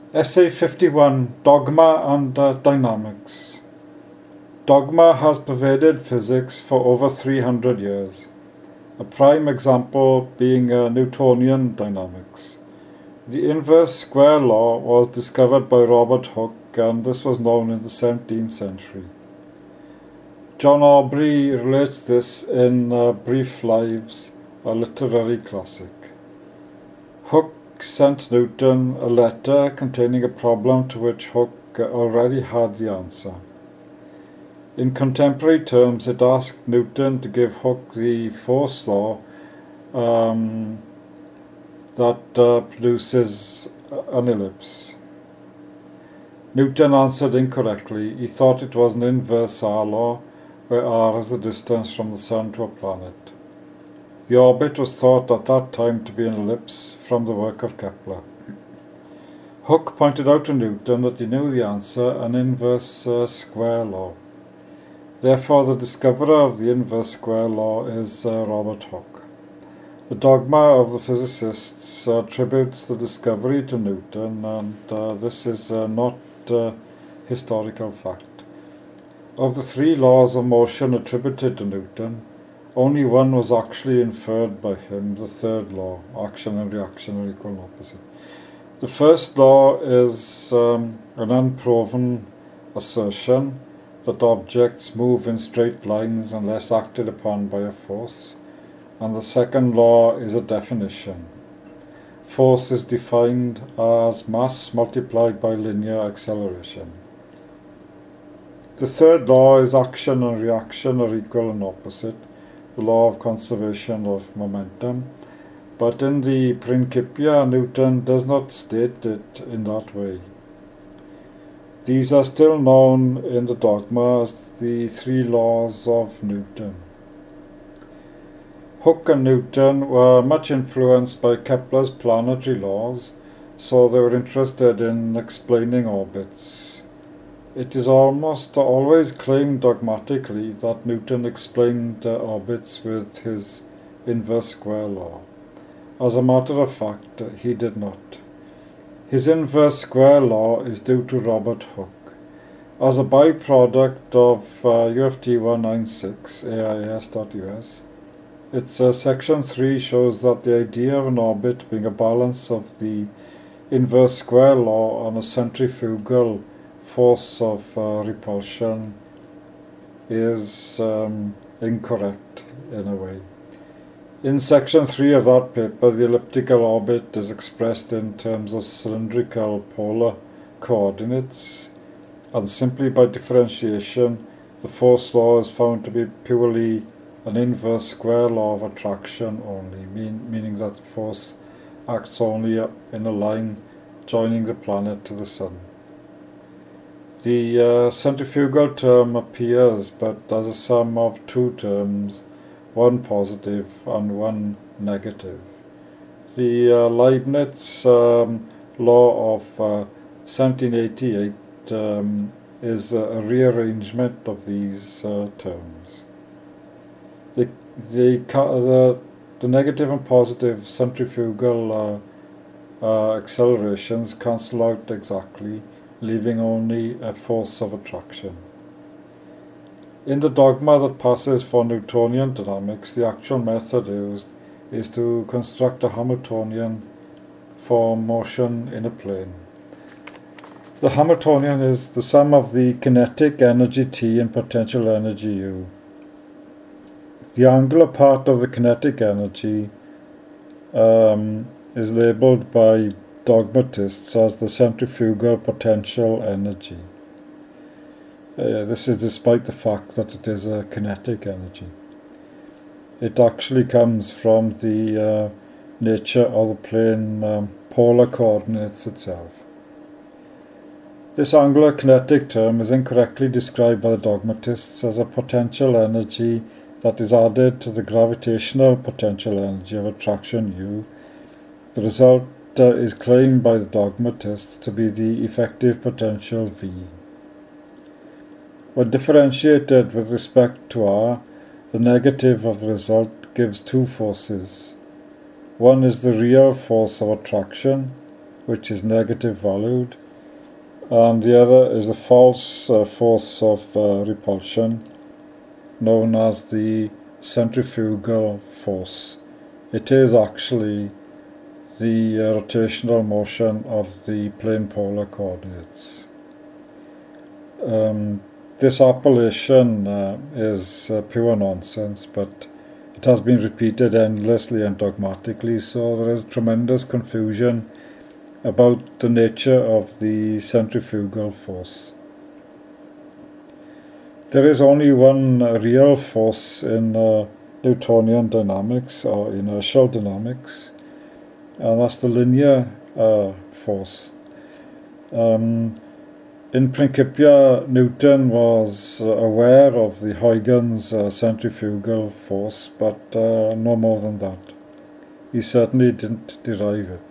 Essay 51, Dogma and Dynamics. Dogma has pervaded physics for over 300 years, a prime example being Newtonian dynamics. The inverse square law was discovered by Robert Hooke, and this was known in the 17th century. John Aubrey relates this in Brief Lives, a literary classic. Hooke sent Newton a letter containing a problem to which Hooke already had the answer. In contemporary terms, it asked Newton to give Hooke the force law that produces an ellipse. Newton answered incorrectly. He thought it was an inverse R law, where R is the distance from the Sun to a planet. The orbit was thought at that time to be an ellipse from the work of Kepler. Hooke pointed out to Newton that he knew the answer, an inverse square law. Therefore, the discoverer of the inverse square law is Robert Hooke. The dogma of the physicists attributes the discovery to Newton, and this is not historical fact. Of the three laws of motion attributed to Newton, only one was actually inferred by him, the third law, action and reaction are equal and opposite. The first law is an unproven assertion that objects move in straight lines unless acted upon by a force, and the second law is a definition. Force is defined as mass multiplied by linear acceleration. The third law is action and reaction are equal and opposite, the law of conservation of momentum, but in the Principia, Newton does not state it in that way. These are still known in the dogma as the three laws of Newton. Hooke and Newton were much influenced by Kepler's planetary laws, so they were interested in explaining orbits. It is almost always claimed dogmatically that Newton explained orbits with his inverse square law. As a matter of fact, he did not. His inverse square law is due to Robert Hooke. As a byproduct of UFT 196 AIS.US, its section 3 shows that the idea of an orbit being a balance of the inverse square law on a centrifugal force of repulsion is incorrect in a way. In section 3 of that paper, the elliptical orbit is expressed in terms of cylindrical polar coordinates, and simply by differentiation, the force law is found to be purely an inverse square law of attraction only, meaning that the force acts only in a line joining the planet to the Sun. The centrifugal term appears but as a sum of two terms, one positive and one negative. The Leibniz law of 1788 is a rearrangement of these terms. The negative and positive centrifugal accelerations cancel out exactly, leaving only a force of attraction. In the dogma that passes for Newtonian dynamics, the actual method used is to construct a Hamiltonian for motion in a plane. The Hamiltonian is the sum of the kinetic energy T and potential energy U. The angular part of the kinetic energy is labelled by dogmatists as the centrifugal potential energy. This is despite the fact that it is a kinetic energy. It actually comes from the nature of the plane polar coordinates itself. This angular kinetic term is incorrectly described by the dogmatists as a potential energy that is added to the gravitational potential energy of attraction U. The result is claimed by the dogmatists to be the effective potential V. When differentiated with respect to R, the negative of the result gives two forces. One is the real force of attraction, which is negative valued, and the other is a false force of repulsion, known as the centrifugal force. It is actually the rotational motion of the plane polar coordinates. This appellation is pure nonsense, but it has been repeated endlessly and dogmatically, so there is tremendous confusion about the nature of the centrifugal force. There is only one real force in Newtonian dynamics or inertial dynamics, and that's the linear force. In Principia, Newton was aware of the Huygens centrifugal force, but no more than that. He certainly didn't derive it.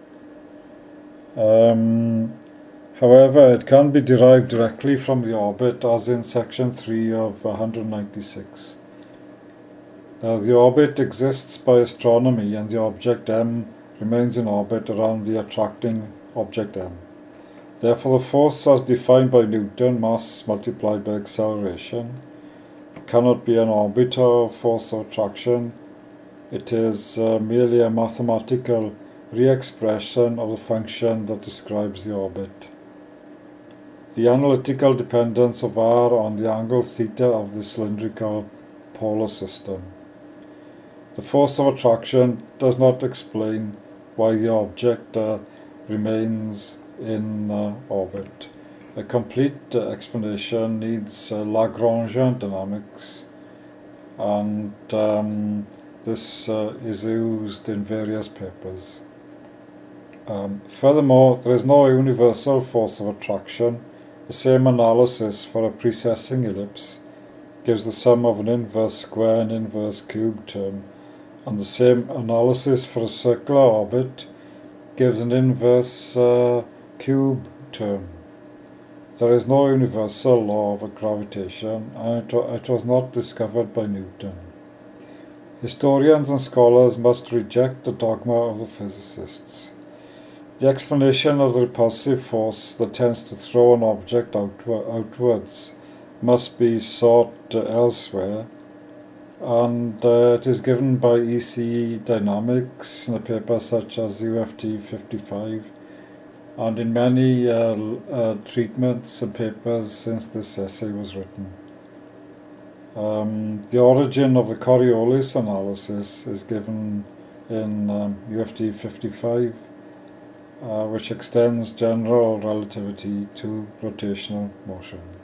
However, it can be derived directly from the orbit, as in section 3 of 196. The orbit exists by astronomy, and the object M remains in orbit around the attracting object M. Therefore, the force as defined by Newton, mass multiplied by acceleration, cannot be an orbital force of attraction. It is merely a mathematical re-expression of the function that describes the orbit. The analytical dependence of r on the angle theta of the cylindrical polar system. The force of attraction does not explain why the object remains in orbit. A complete explanation needs Lagrangian dynamics, and this is used in various papers. Furthermore, there is no universal force of attraction. The same analysis for a precessing ellipse gives the sum of an inverse square and inverse cube term, and the same analysis for a circular orbit gives an inverse cube term. There is no universal law of gravitation, and it was not discovered by Newton. Historians and scholars must reject the dogma of the physicists. The explanation of the repulsive force that tends to throw an object outwards must be sought elsewhere, and it is given by ECE Dynamics in a paper such as UFT 55, and in many treatments and papers since this essay was written. The origin of the Coriolis analysis is given in UFT 55, which extends general relativity to rotational motion.